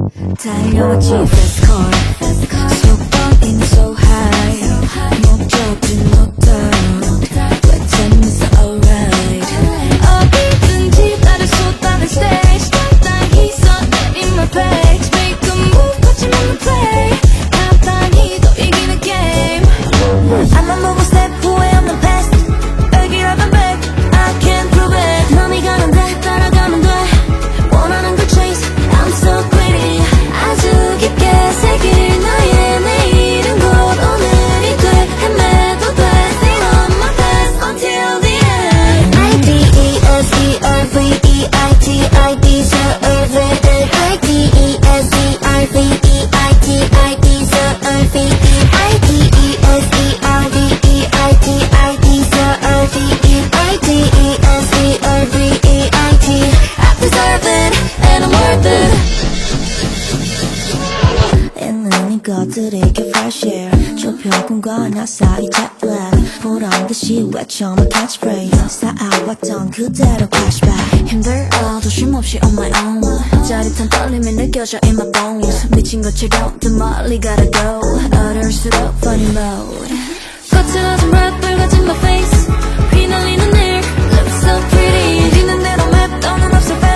달려왔지 fast car 속번인 so high 목적지 no doubt 왜쯤에서 alright 어디든지 나를 쏟아낸 stage 땅땅히 써내 in my page make a move 거침없는 play 간단히 또 이기는 game I'm a move step 후회 없는 past 백이라면 백 I can't prove it 넌이 가는데 따라가면 돼 원하는 걸 chase I'm so greedy 아주 깊게 새길 나의 내일은 곧 오늘이 돼 헤매도 돼 Stay on my past until the end I-D-E-S-E-R-V-E-I-T-I deserve it I-D-E-S-E-R-V-E-I-T-I deserve it I-D-E-S-E-R-V-E-I-T-I deserve it I-D-E-S-E-R-V-E-I-T I deserve it and I'm worth it 있는 이것들에게 fresh air 좁혀군과 나 사이 jet lag 보란듯이 외쳐 my catchphrase 쌓아왔던 그대로 flashback 힘들어도 쉼없이 on my own 짜릿한 떨림이 느껴져 in my bones 미친 것처럼 더 멀리 gotta go 어려울수록 funny mode 거칠어진 breath 붉어진 my face 휘날리는 일 look so pretty 지는 대로 맵 떠는 없어